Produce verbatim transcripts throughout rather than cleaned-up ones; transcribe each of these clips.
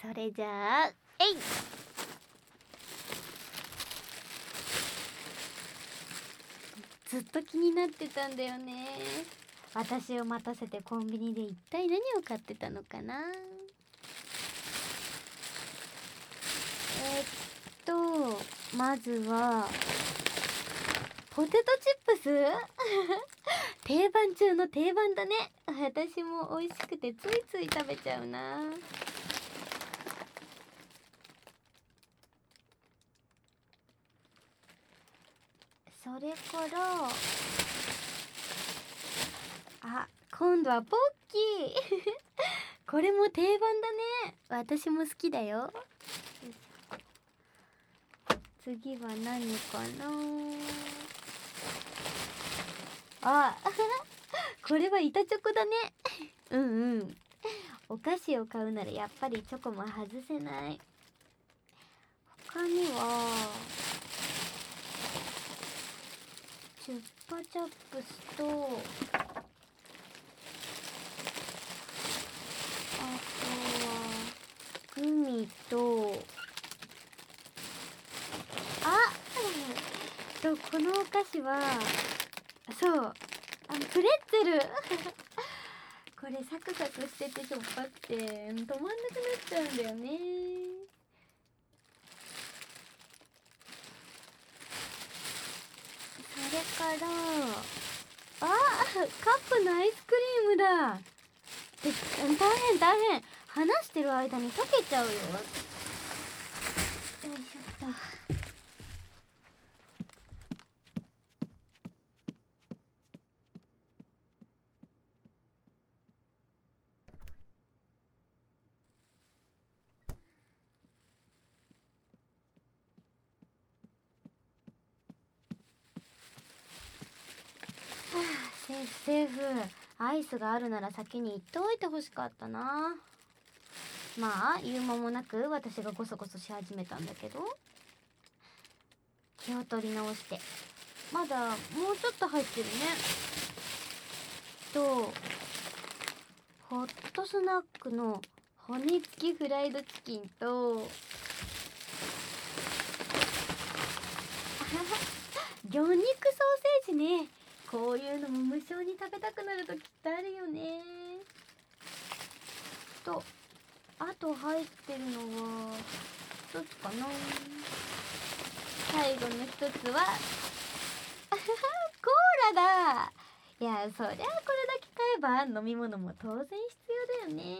それじゃあえい。ずっと気になってたんだよね。私を待たせてコンビニで一体何を買ってたのかな。えー、っとまずはポテトチップス定番中の定番だね。私も美味しくてついつい食べちゃうな。それからあ、今度はポッキーこれも定番だね。私も好きだよ。次は何かな。あこれは板チョコだねうんうん。お菓子を買うならやっぱりチョコも外せない。他にはチュッパチャップスと、あとはグミと、あとこのお菓子はそう、あのプレッツェルこれサクサクしててしょっぱくて止まんなくなっちゃうんだよね。それからあカップのアイスクリームだ。で大変大変、話してる間に溶けちゃうよ。よいしょっと。セーフセーフ。アイスがあるなら先に言っておいてほしかったな。まあ言う間もなく私がゴソゴソし始めたんだけど、気を取り直して、まだもうちょっと入ってるね。とホットスナックの骨付きフライドチキンと魚肉ソーセージね。こういうのも無性に食べたくなるときってあるよね。とあと入ってるのは一つかな。最後の一つはコーラだ。いや、そりゃこれだけ買えば飲み物も当然必要だよね。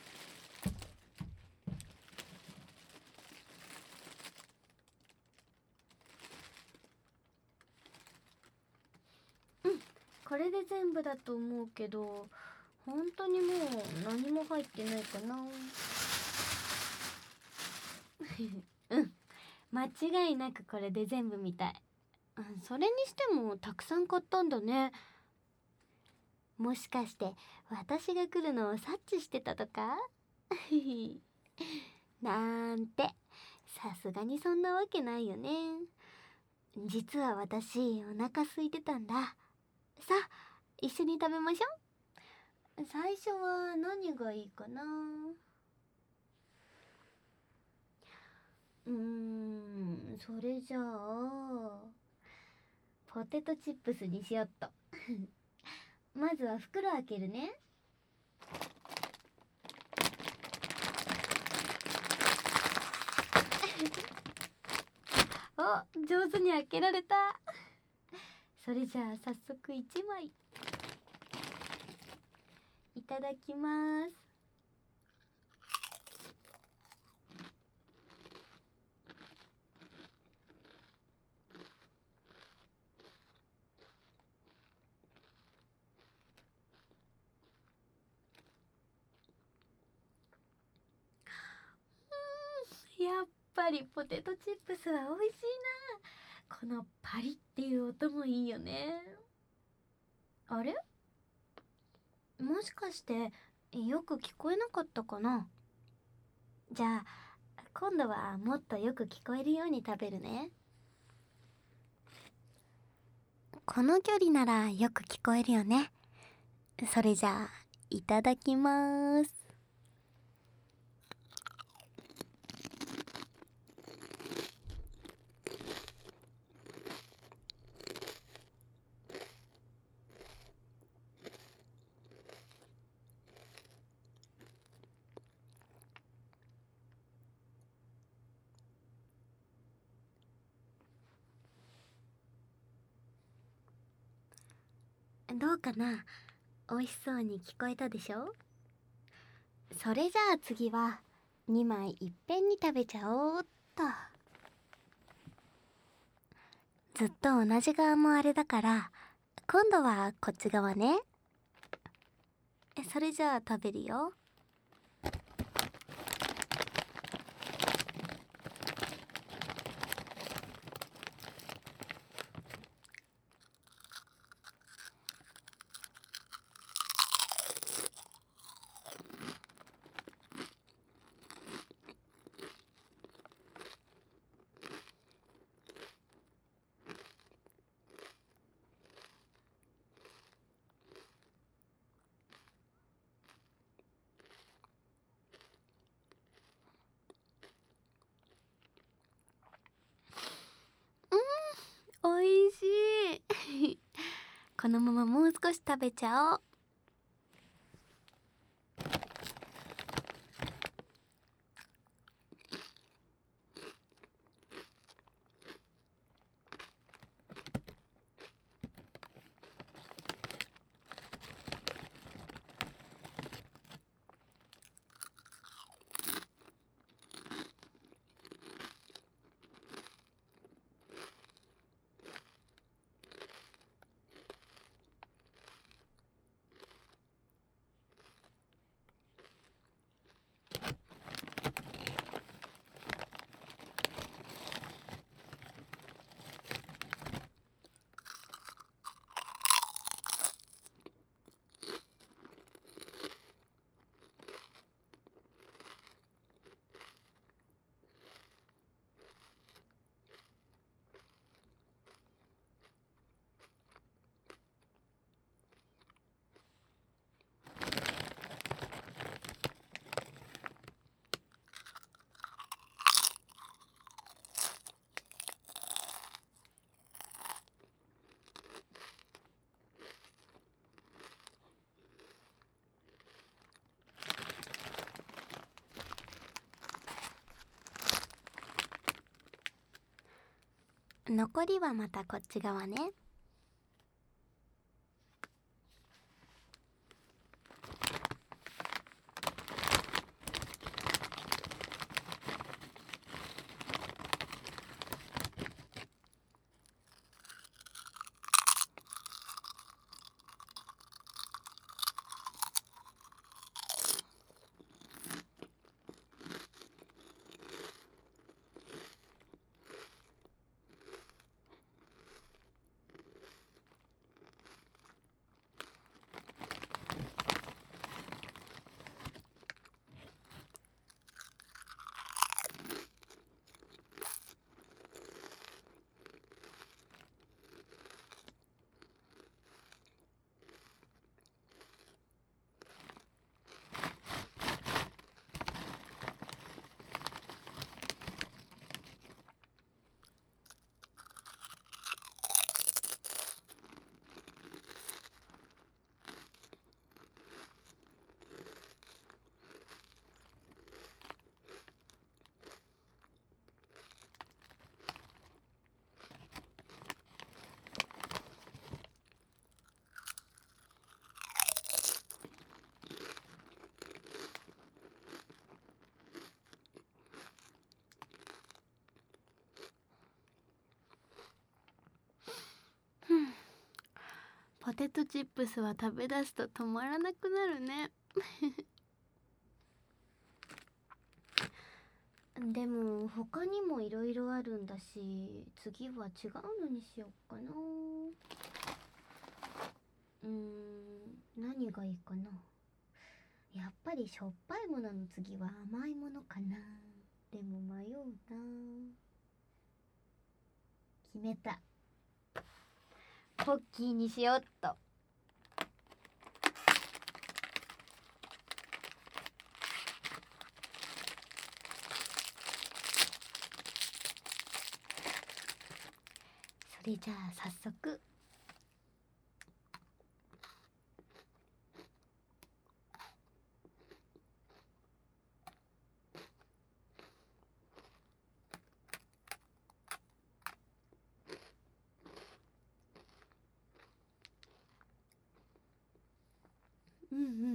うん、これで全部だと思うけど、本当にもう何も入ってないかなうん間違いなくこれで全部みたい。それにしてもたくさん買ったんだね。もしかして私が来るのを察知してたとかなんて、さすがにそんなわけないよね。実は私お腹空いてたんだ。さあ一緒に食べましょう。最初は何がいいかな。うーんそれじゃあポテトチップスにしよっとまずは袋開けるね。お、上手に開けられたそれじゃあ早速いちまいいただきます。やっぱりポテトチップスは美味しいな。このパリっていう音もいいよね。あれ、もしかしてよく聞こえなかったかな。じゃあ今度はもっとよく聞こえるように食べるね。この距離ならよく聞こえるよね。それじゃあいただきます。 どうかな？美味しそうに聞こえたでしょ？それじゃあ次はにまいいっぺんに食べちゃおうっと。ずっと同じ側もあれだから、今度はこっち側ね。え、それじゃあ食べるよ。おいしいこのままもう少し食べちゃおう。残りはまたこっち側ね。ポテトチップスは食べ出すと止まらなくなるねでも他にもいろいろあるんだし、次は違うのにしよっかな。うーん、何がいいかな。やっぱりしょっぱいものの次は甘いものかな。でも迷うな。決めた。ポッキーにしよっと。それじゃあ早速。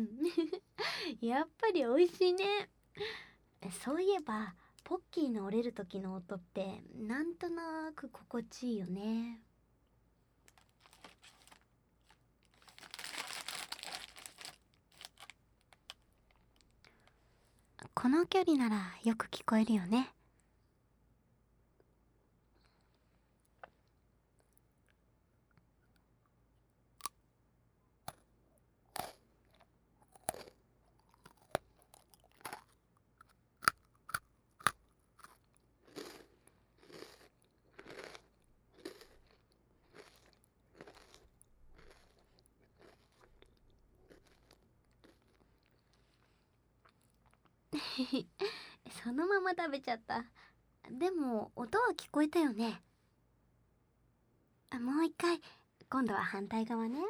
やっぱり美味しいね。そういえばポッキーの折れる時の音ってなんとなく心地いいよね。この距離ならよく聞こえるよね。そのまま食べちゃった。でも音は聞こえたよね。あ、もう一回。今度は反対側ね。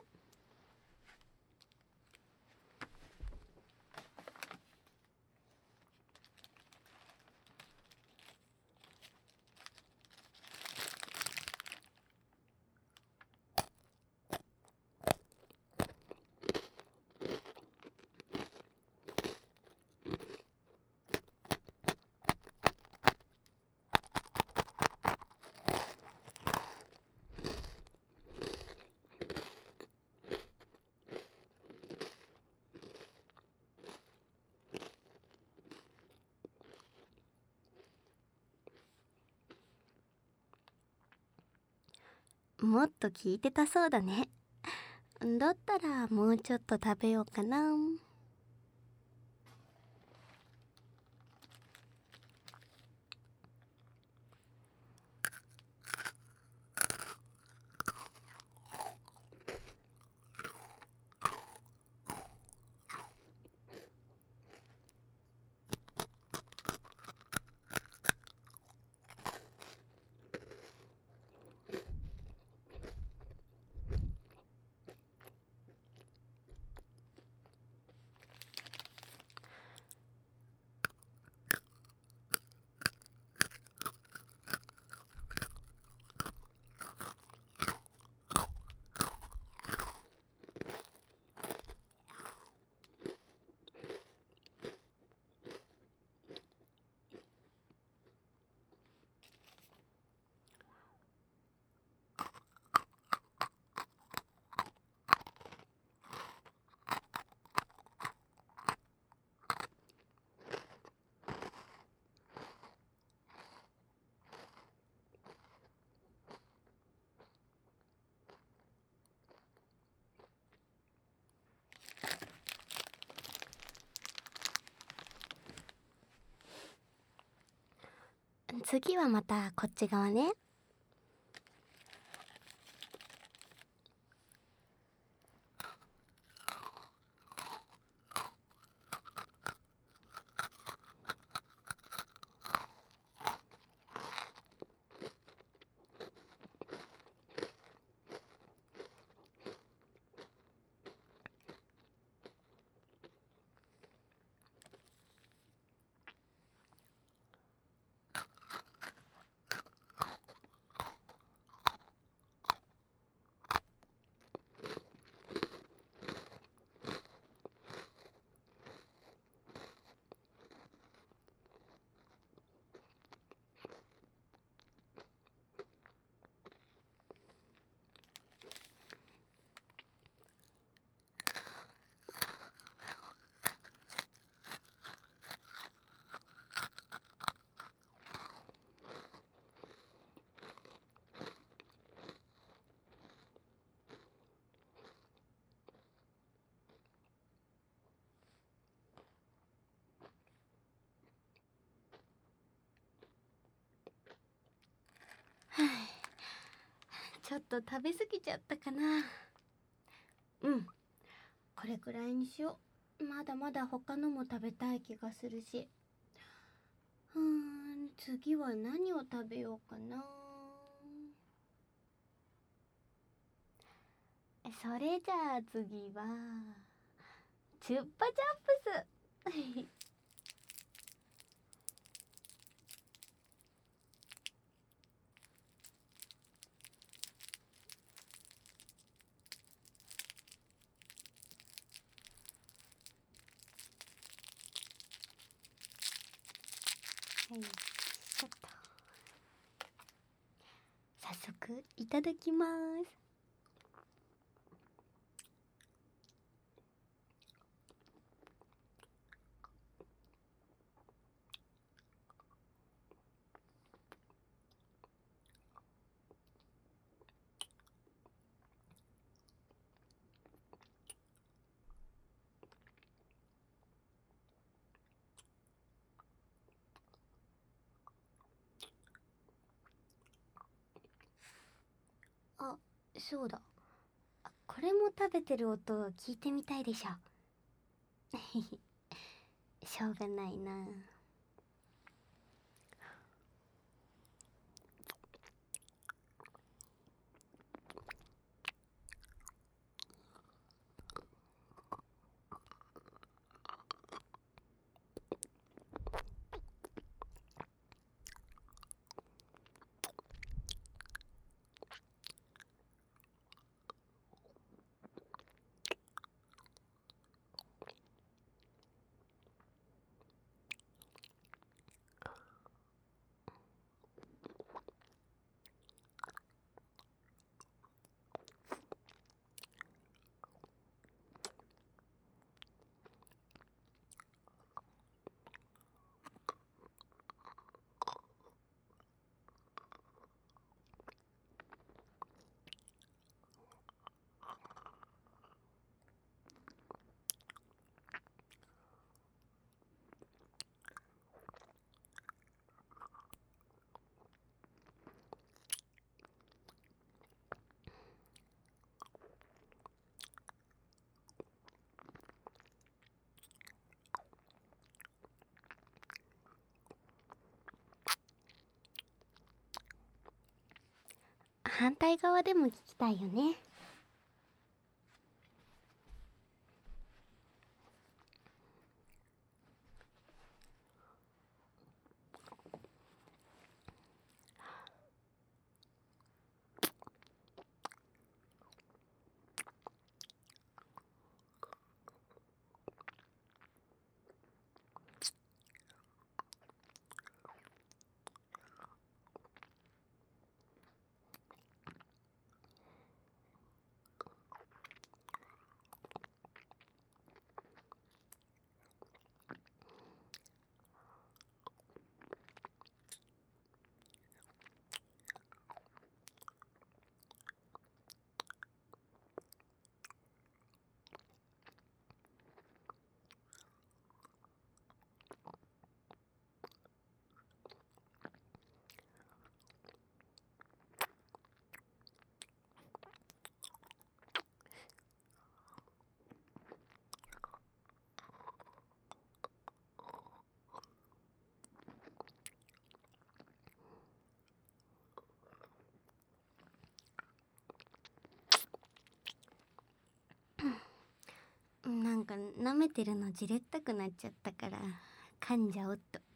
もっと聞いてたそうだね。だったらもうちょっと食べようかな。次はまたこっち側ね。ちょっと食べ過ぎちゃったかな。うん、これくらいにしよう。まだまだ他のも食べたい気がするし。うーん、次は何を食べようかな。それじゃあ次はチュッパチャップス。 い、ちょっと早速いただきます。あ、そうだ。これも食べてる音を聞いてみたいでしょ。しょうがないな。反対側でも聞きたいよね。なんか舐めてるのじれったくなっちゃったから噛んじゃおっと。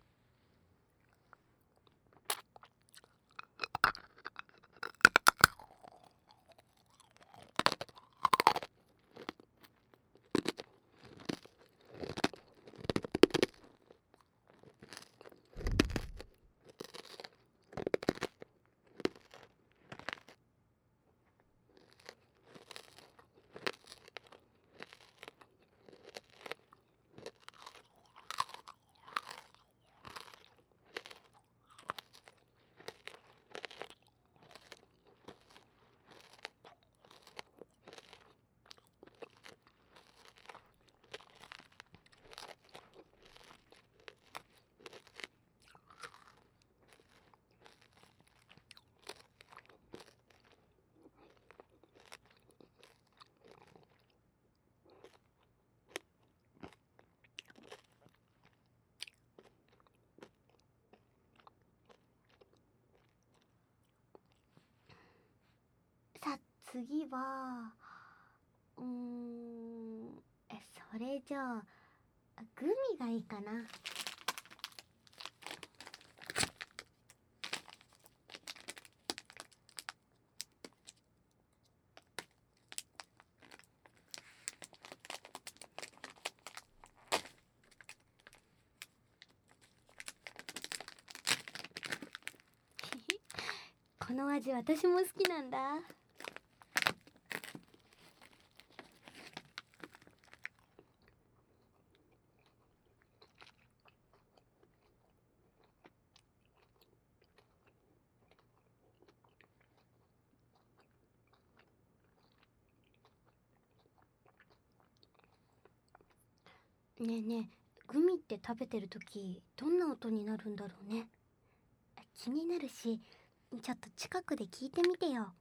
さあ次はうーんえそれじゃあグミがいいかな。 この味私も好きなんだ。ねえねえ、グミって食べてる時どんな音になるんだろうね。気になるし、ちょっと近くで聞いてみてよ。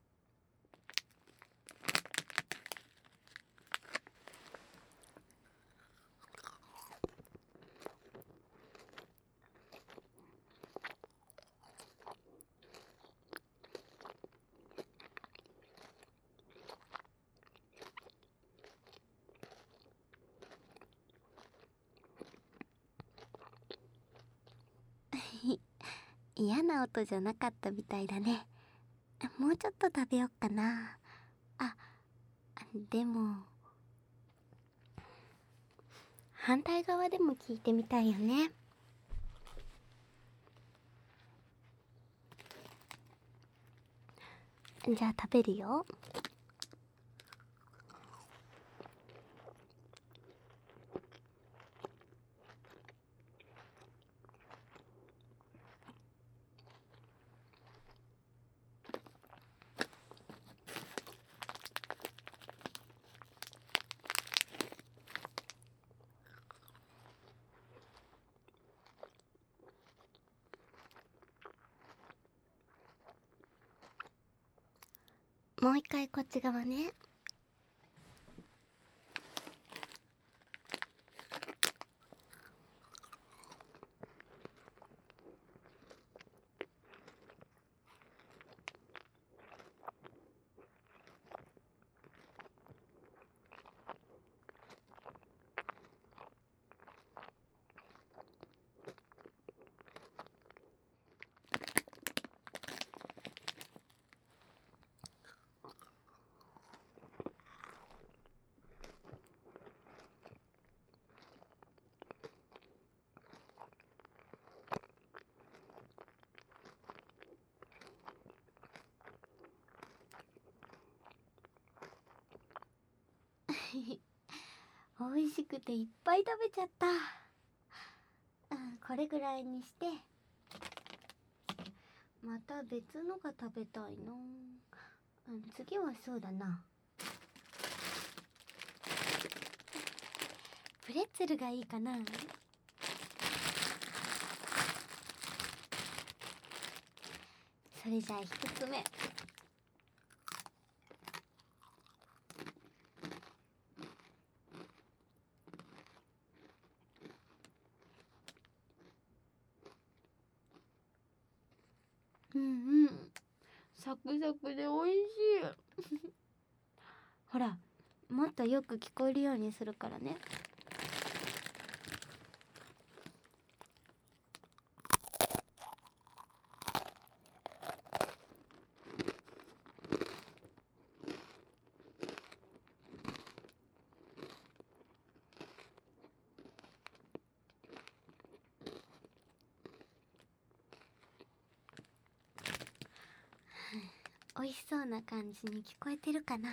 嫌な音じゃなかったみたいだね。もうちょっと食べよっかな。あ、でも反対側でも聞いてみたいよね。じゃあ食べるよ。もう一回こっち側ね。美味しくていっぱい食べちゃった。うん、これぐらいにしてまた別のが食べたいな。うん、次はそうだな、プレッツェルがいいかな。それじゃあ一つ目。うんうん、サクサクで美味しい。ほら、もっとよく聞こえるようにするからね。美味しそうな感じに聞こえてるかな。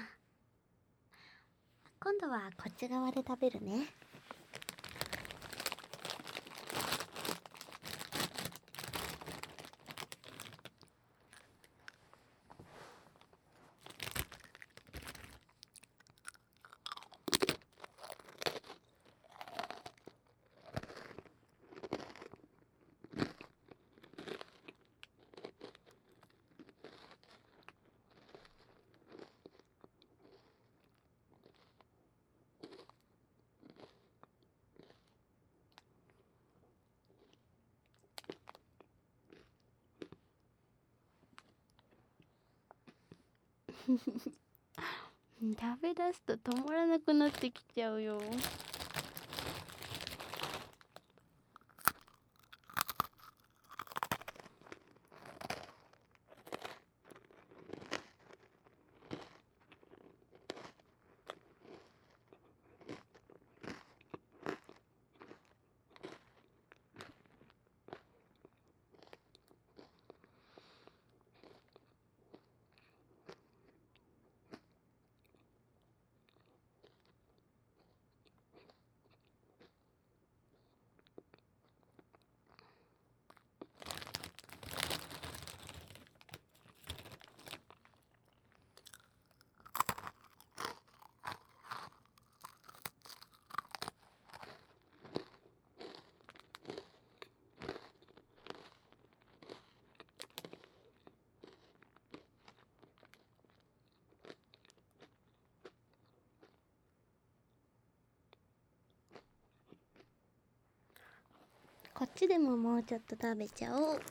今度はこっち側で食べるね。食べ出すと止まらなくなってきちゃうよ。 こっちでももうちょっと食べちゃおう。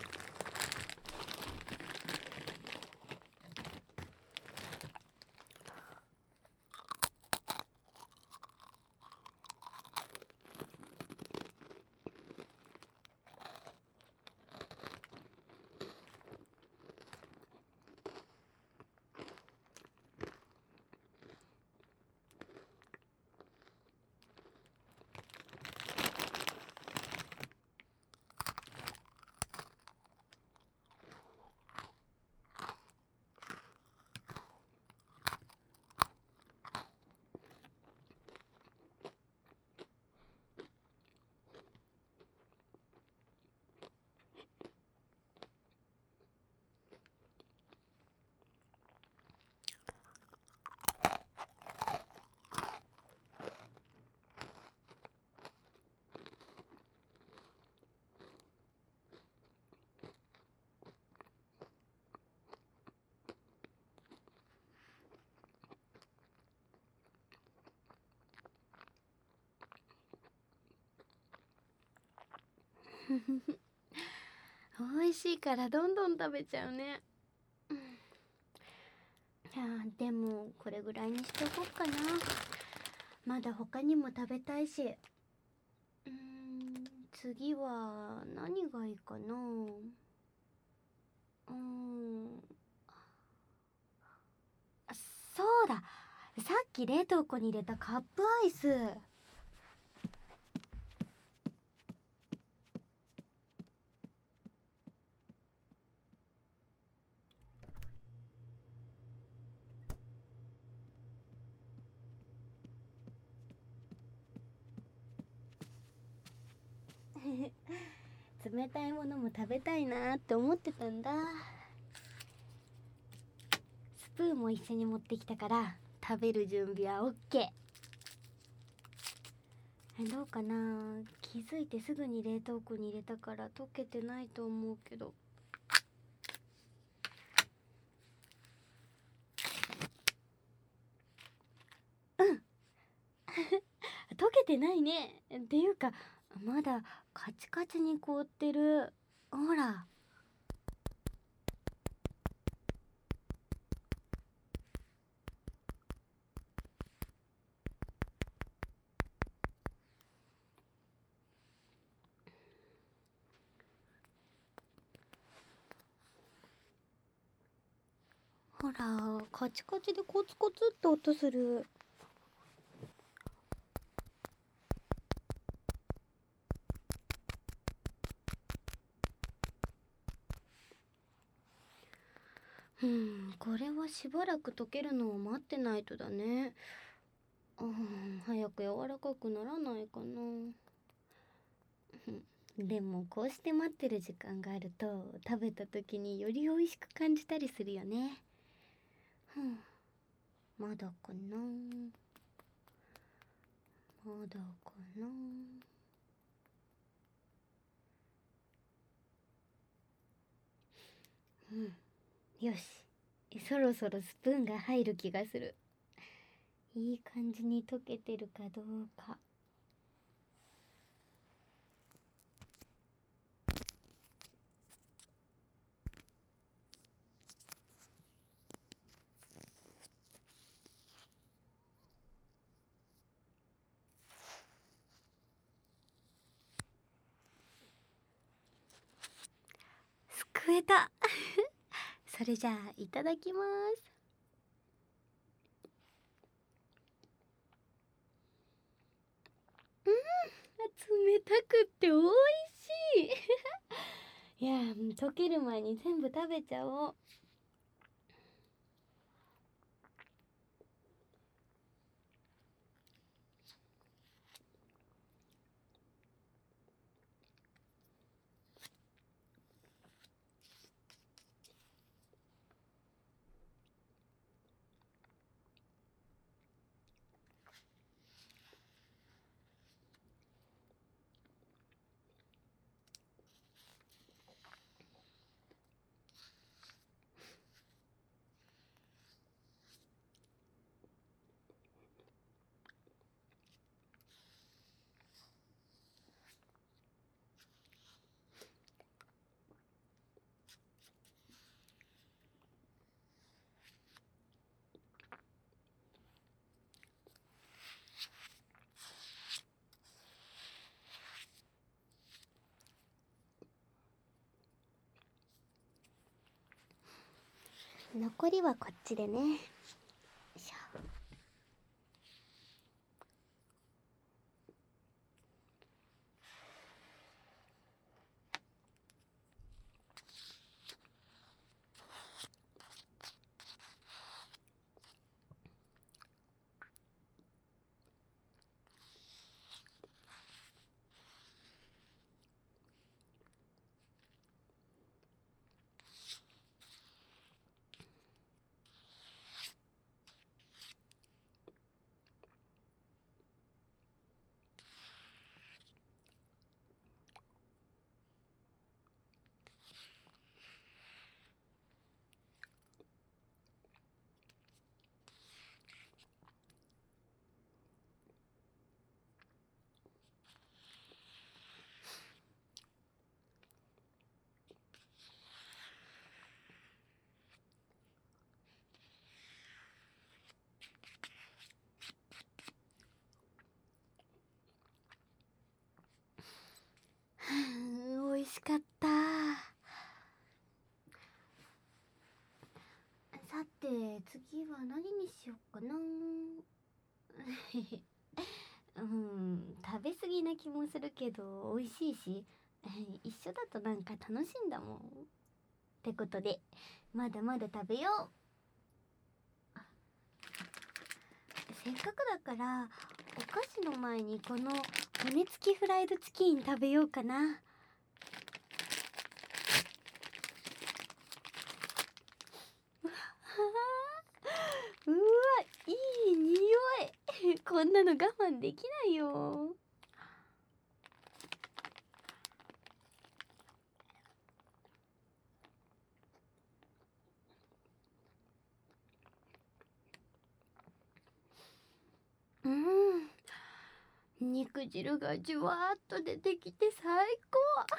美味しいからどんどん食べちゃうね。うん、いやでもこれぐらいにしとこっかな。まだ他にも食べたいし。うーん次は何がいいかな。うーんそうだ、さっき冷凍庫に入れたカップアイス。冷たいものも食べたいなって思ってたんだ。スプーンも一緒に持ってきたから食べる準備はオッケー。どうかな、気づいてすぐに冷凍庫に入れたから溶けてないと思うけど。うん溶けてないね。っていうかまだカチカチに凍ってる。ほら。ほらカチカチでコツコツって音する。うん、これはしばらく溶けるのを待ってないとだね。うん、早く柔らかくならないかな。でもこうして待ってる時間があると食べた時により美味しく感じたりするよね。ふん、まだかな、まだかな。うん、よし、そろそろスプーンが入る気がする。いい感じに溶けてるかどうか。すくえたそれじゃあいただきます。うん、冷たくって美味しいいや、溶ける前に全部食べちゃおう。 残りはこっちでね。よいしょ。美味しかった。さて次は何にしよっかな。うん、食べ過ぎな気もするけど美味しいし一緒だとなんか楽しいんだもん。ってことでまだまだ食べよう。せっかくだからお菓子の前にこの骨付きフライドチキン食べようかな。うわ、いい匂い。こんなの我慢できないよ。うん、肉汁がじゅわーっと出てきて最高。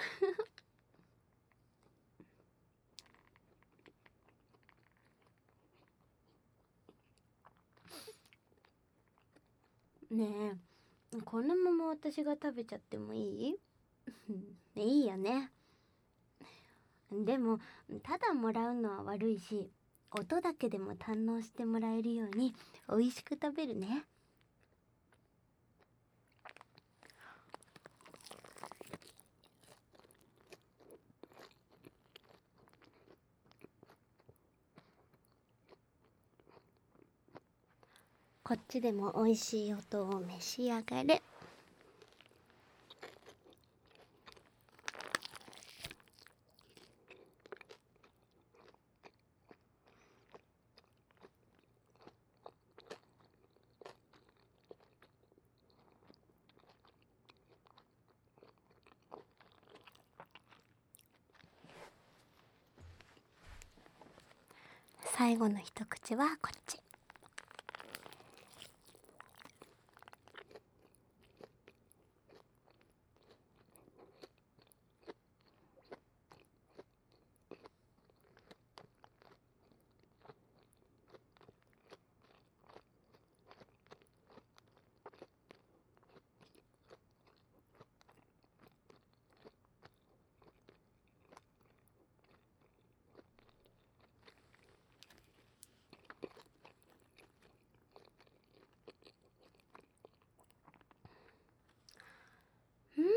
ねえ、このまま私が食べちゃってもいい？いいよね。でもただもらうのは悪いし、音だけでも堪能してもらえるように美味しく食べるね。こっちでも美味しい音を召し上がれ。最後の一口はこっち。うん、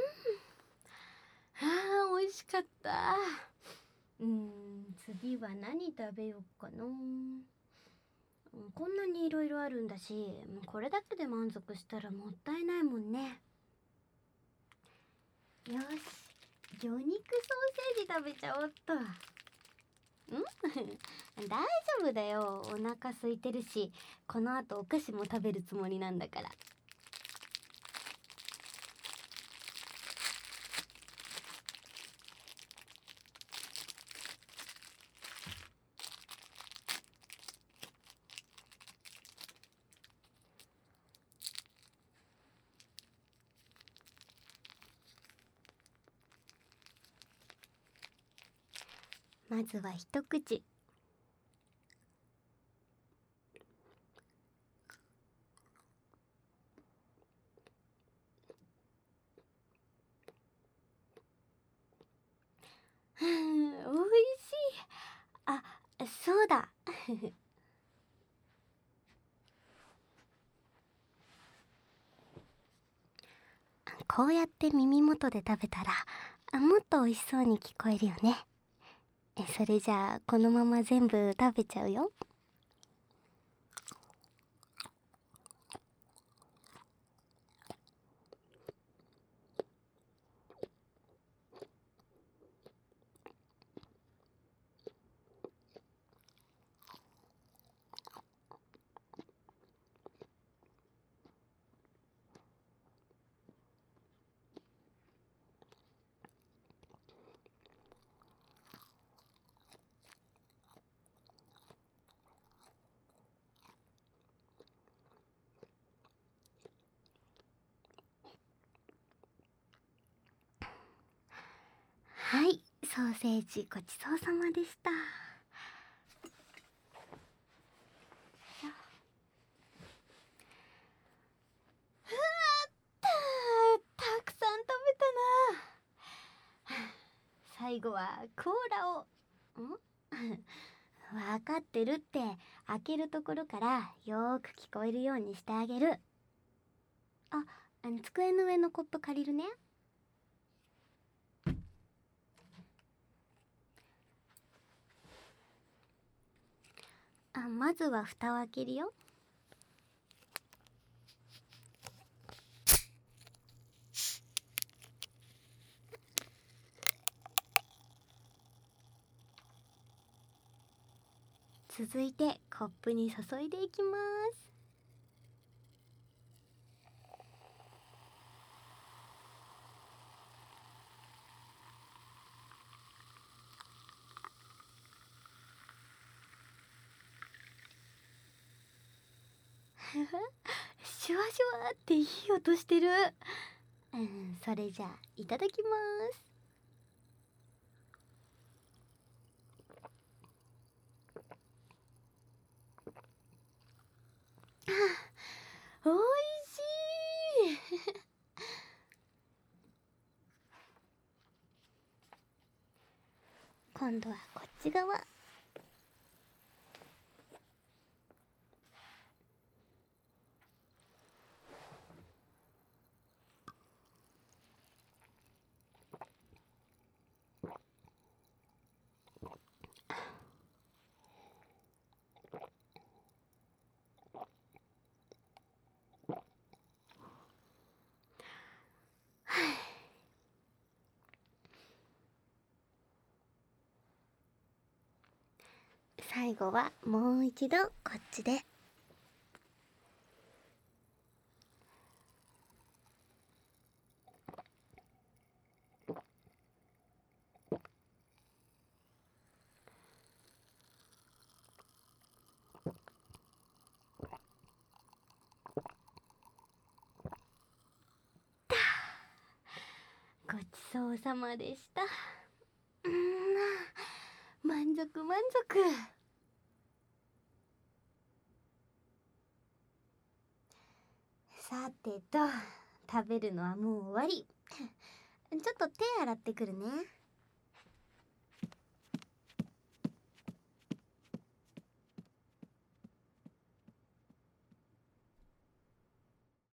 あー美味しかった。うん、次は何食べようかな。こんなにいろいろあるんだし、これだけで満足したらもったいないもんね。よし、魚肉ソーセージ食べちゃおっと。ん大丈夫だよ、お腹空いてるし、この後お菓子も食べるつもりなんだから。まずは一口。おいしい。あ、そうだ。 こうやって耳元で食べたらあもっと美味しそうに聞こえるよね。えそれじゃあこのまま全部食べちゃうよ。はい、ソーセージごちそうさまでした。ふわったたくさん食べたな。最後はコーラをん分かってるって。開けるところからよーく聞こえるようにしてあげる。あ、あの机の上のコップ借りるね。あ、まずは蓋を開けるよ。続いてコップに注いでいきます。シュワシュワっていい音してる。うん、それじゃあいただきます。おいしい。今度はこっち側。最後はもう一度こっちで。ごちそうさまでした。うん満足満足。さてと食べるのはもう終わり。ちょっと手洗ってくるね。